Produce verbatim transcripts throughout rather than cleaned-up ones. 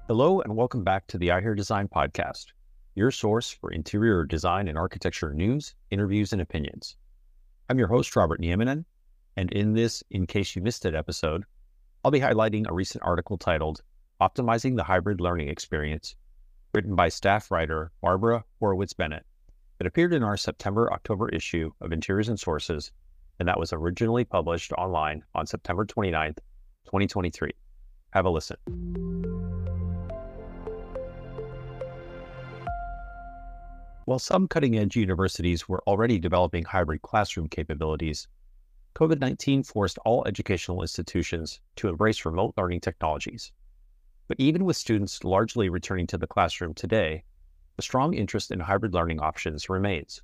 Hello and welcome back to the I Hear Design podcast, your source for interior design and architecture news, interviews, and opinions. I'm your host, Robert Nieminen, and in this In Case You Missed It episode, I'll be highlighting a recent article titled Optimizing the Hybrid Learning Experience, written by staff writer Barbara Horowitz-Bennett, that appeared in our September-October issue of Interiors and Sources, and that was originally published online on September twenty-ninth, twenty twenty-three. Have a listen. While some cutting-edge universities were already developing hybrid classroom capabilities, COVID nineteen forced all educational institutions to embrace remote learning technologies. But even with students largely returning to the classroom today, a strong interest in hybrid learning options remains.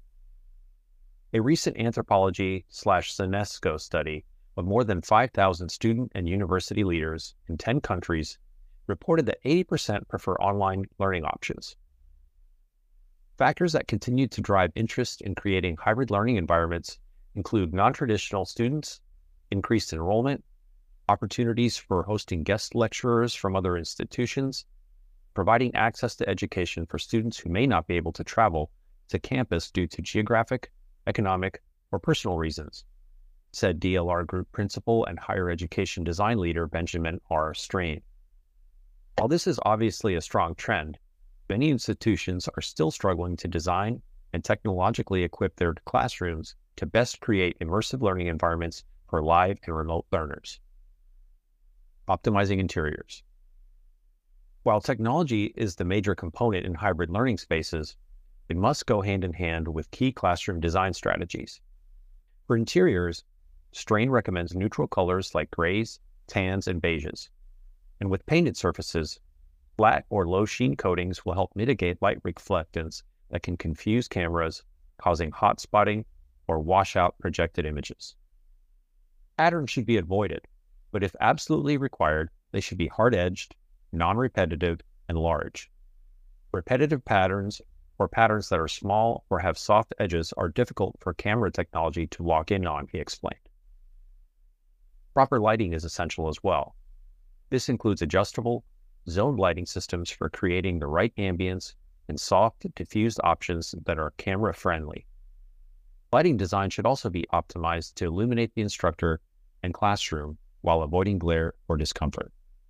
A recent anthropology slash UNESCO study of more than five thousand student and university leaders in ten countries reported that eighty percent prefer online learning options. Factors that continue to drive interest in creating hybrid learning environments include non-traditional students, increased enrollment, opportunities for hosting guest lecturers from other institutions, providing access to education for students who may not be able to travel to campus due to geographic, economic, or personal reasons, said D L R Group Principal and Higher Education Design Leader Benjamin R. Strain. While this is obviously a strong trend, many institutions are still struggling to design and technologically equip their classrooms to best create immersive learning environments for live and remote learners. Optimizing interiors. While technology is the major component in hybrid learning spaces, it must go hand in hand with key classroom design strategies. For interiors, Strain recommends neutral colors like grays, tans, and beiges. And with painted surfaces, flat or low sheen coatings will help mitigate light reflectance that can confuse cameras, causing hot spotting or wash out projected images. Patterns should be avoided, but if absolutely required, they should be hard-edged, non-repetitive, and large. Repetitive patterns or patterns that are small or have soft edges are difficult for camera technology to lock in on, he explained. Proper lighting is essential as well. This includes adjustable, zoned lighting systems for creating the right ambience and soft, diffused options that are camera-friendly. Lighting design should also be optimized to illuminate the instructor and classroom while avoiding glare or discomfort.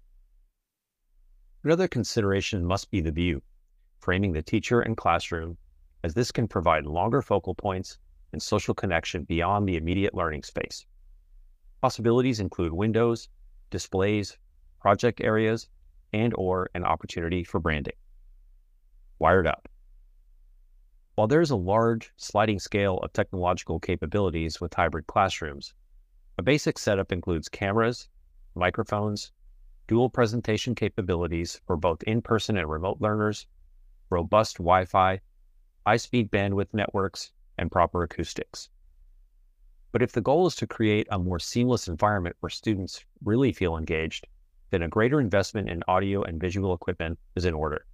Another consideration must be the view, framing the teacher and classroom, as this can provide longer focal points and social connection beyond the immediate learning space. Possibilities include windows, displays, project areas, and or an opportunity for branding. Wired up. While there is a large sliding scale of technological capabilities with hybrid classrooms, a basic setup includes cameras, microphones, dual presentation capabilities for both in-person and remote learners, robust Wi-Fi, high-speed bandwidth networks, and proper acoustics. But if the goal is to create a more seamless environment where students really feel engaged, then a greater investment in audio and visual equipment is in order.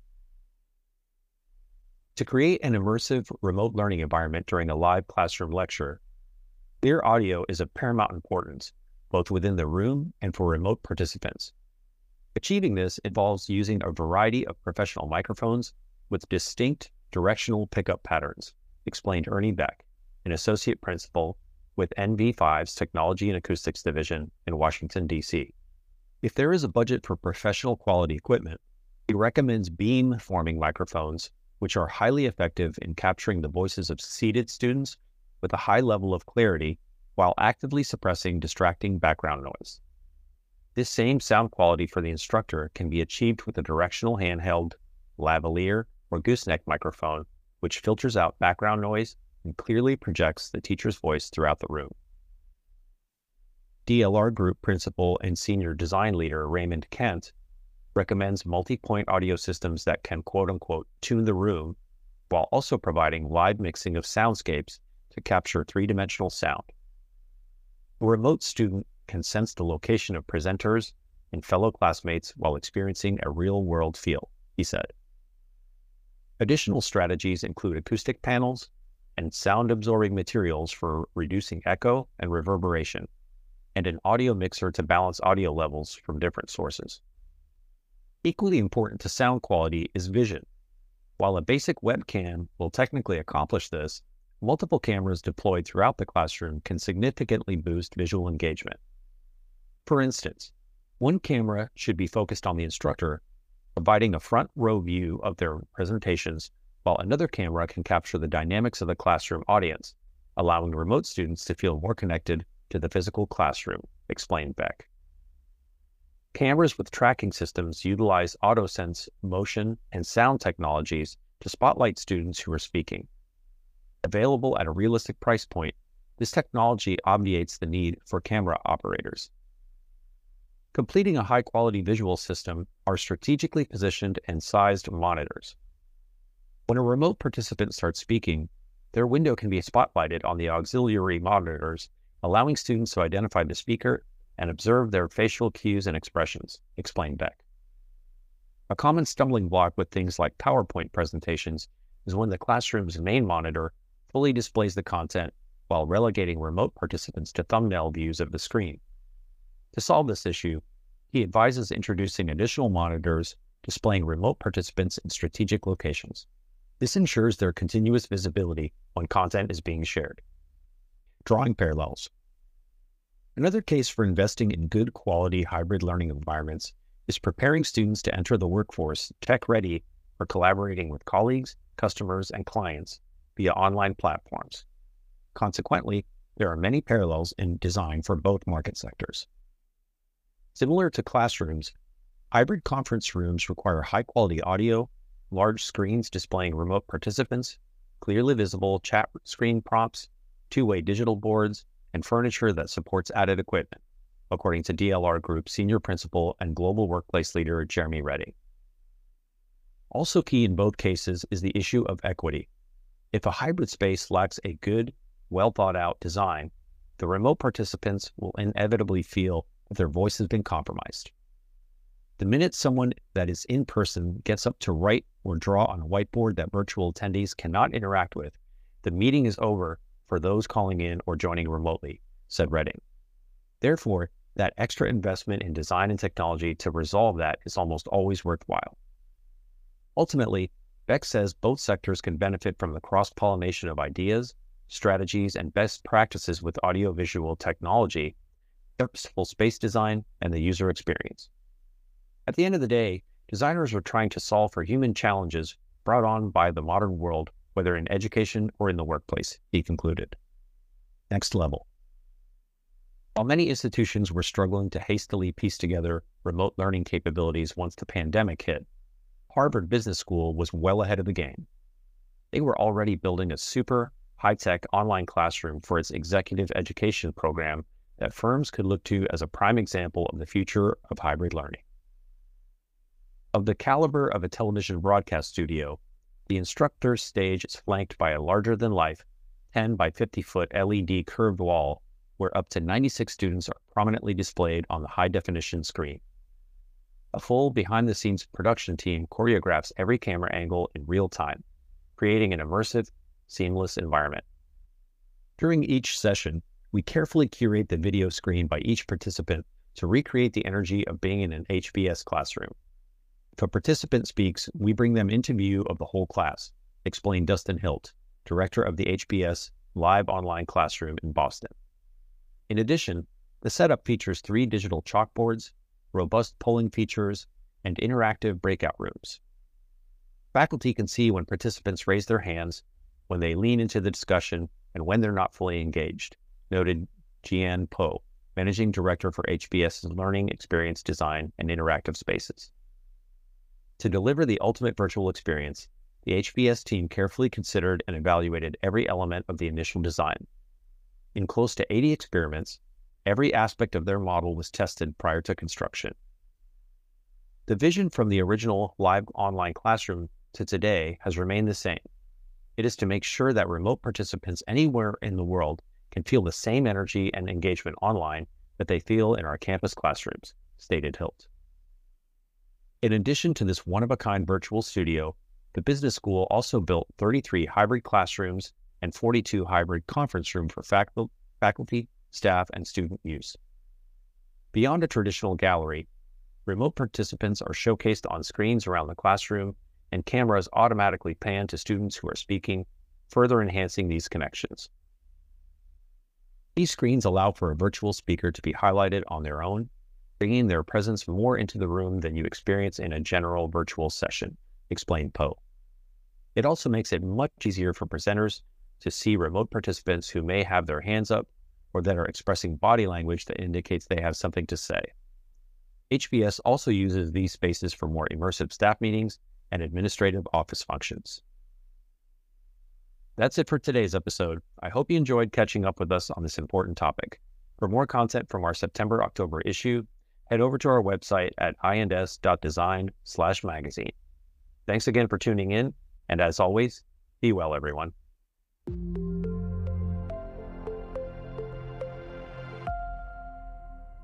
To create an immersive remote learning environment during a live classroom lecture, clear audio is of paramount importance, both within the room and for remote participants. Achieving this involves using a variety of professional microphones with distinct directional pickup patterns, explained Ernie Beck, an associate principal with N V five's Technology and Acoustics Division in Washington, D C If there is a budget for professional quality equipment, he recommends beam-forming microphones, which are highly effective in capturing the voices of seated students with a high level of clarity while actively suppressing distracting background noise. This same sound quality for the instructor can be achieved with a directional handheld, lavalier, or gooseneck microphone, which filters out background noise and clearly projects the teacher's voice throughout the room. D L R Group Principal and Senior Design Leader Raymond Kent recommends multi-point audio systems that can quote-unquote tune the room while also providing live mixing of soundscapes to capture three-dimensional sound. A remote student can sense the location of presenters and fellow classmates while experiencing a real-world feel, he said. Additional strategies include acoustic panels and sound-absorbing materials for reducing echo and reverberation, and an audio mixer to balance audio levels from different sources. Equally important to sound quality is vision. While a basic webcam will technically accomplish this, multiple cameras deployed throughout the classroom can significantly boost visual engagement. For instance, one camera should be focused on the instructor, providing a front row view of their presentations, while another camera can capture the dynamics of the classroom audience, allowing remote students to feel more connected to the physical classroom, explained Beck. Cameras with tracking systems utilize AutoSense motion and sound technologies to spotlight students who are speaking. Available at a realistic price point, this technology obviates the need for camera operators. Completing a high-quality visual system are strategically positioned and sized monitors. When a remote participant starts speaking, their window can be spotlighted on the auxiliary monitors, allowing students to identify the speaker and observe their facial cues and expressions, explained Beck. A common stumbling block with things like PowerPoint presentations is when the classroom's main monitor fully displays the content while relegating remote participants to thumbnail views of the screen. To solve this issue, he advises introducing additional monitors displaying remote participants in strategic locations. This ensures their continuous visibility when content is being shared. Drawing parallels. Another case for investing in good quality hybrid learning environments is preparing students to enter the workforce tech-ready for collaborating with colleagues, customers, and clients via online platforms. Consequently, there are many parallels in design for both market sectors. Similar to classrooms, hybrid conference rooms require high-quality audio, large screens displaying remote participants, clearly visible chat screen prompts, two-way digital boards, and furniture that supports added equipment, according to D L R Group Senior Principal and Global Workplace Leader Jeremy Redding. Also key in both cases is the issue of equity. If a hybrid space lacks a good, well-thought-out design, the remote participants will inevitably feel that their voice has been compromised. The minute someone that is in person gets up to write or draw on a whiteboard that virtual attendees cannot interact with, the meeting is over for those calling in or joining remotely, said Redding. Therefore, that extra investment in design and technology to resolve that is almost always worthwhile. Ultimately, Beck says both sectors can benefit from the cross-pollination of ideas, strategies, and best practices with audiovisual technology, purposeful space design, and the user experience. At the end of the day, designers are trying to solve for human challenges brought on by the modern world, whether in education or in the workplace, he concluded. Next level. While many institutions were struggling to hastily piece together remote learning capabilities once the pandemic hit, Harvard Business School was well ahead of the game. They were already building a super high-tech online classroom for its executive education program that firms could look to as a prime example of the future of hybrid learning. Of the caliber of a television broadcast studio, the instructor's stage is flanked by a larger-than-life ten by fifty foot L E D curved wall where up to ninety-six students are prominently displayed on the high-definition screen. A full behind-the-scenes production team choreographs every camera angle in real time, creating an immersive, seamless environment. During each session, we carefully curate the video screen by each participant to recreate the energy of being in an H B S classroom. If a participant speaks, we bring them into view of the whole class, explained Dustin Hilt, director of the H B S Live Online Classroom in Boston. In addition, the setup features three digital chalkboards, robust polling features, and interactive breakout rooms. Faculty can see when participants raise their hands, when they lean into the discussion, and when they're not fully engaged, noted Jian Po, Managing Director for H B S's Learning Experience Design and Interactive Spaces. To deliver the ultimate virtual experience, the H B S team carefully considered and evaluated every element of the initial design. In close to eighty experiments, every aspect of their model was tested prior to construction. The vision from the original live online classroom to today has remained the same. It is to make sure that remote participants anywhere in the world can feel the same energy and engagement online that they feel in our campus classrooms, stated Hilt. In addition to this one-of-a-kind virtual studio, the business school also built thirty-three hybrid classrooms and forty-two hybrid conference rooms for faculty, staff, and student use. Beyond a traditional gallery, Remote participants are showcased on screens around the classroom, and cameras automatically pan to students who are speaking, further enhancing these connections. These screens allow for a virtual speaker to be highlighted on their own, bringing their presence more into the room than you experience in a general virtual session, explained Poe. It also makes it much easier for presenters to see remote participants who may have their hands up or that are expressing body language that indicates they have something to say. H B S also uses these spaces for more immersive staff meetings and administrative office functions. That's it for today's episode. I hope you enjoyed catching up with us on this important topic. For more content from our September-October issue, head over to our website at i and s dot design slash magazine. Thanks again for tuning in, and as always, be well, everyone.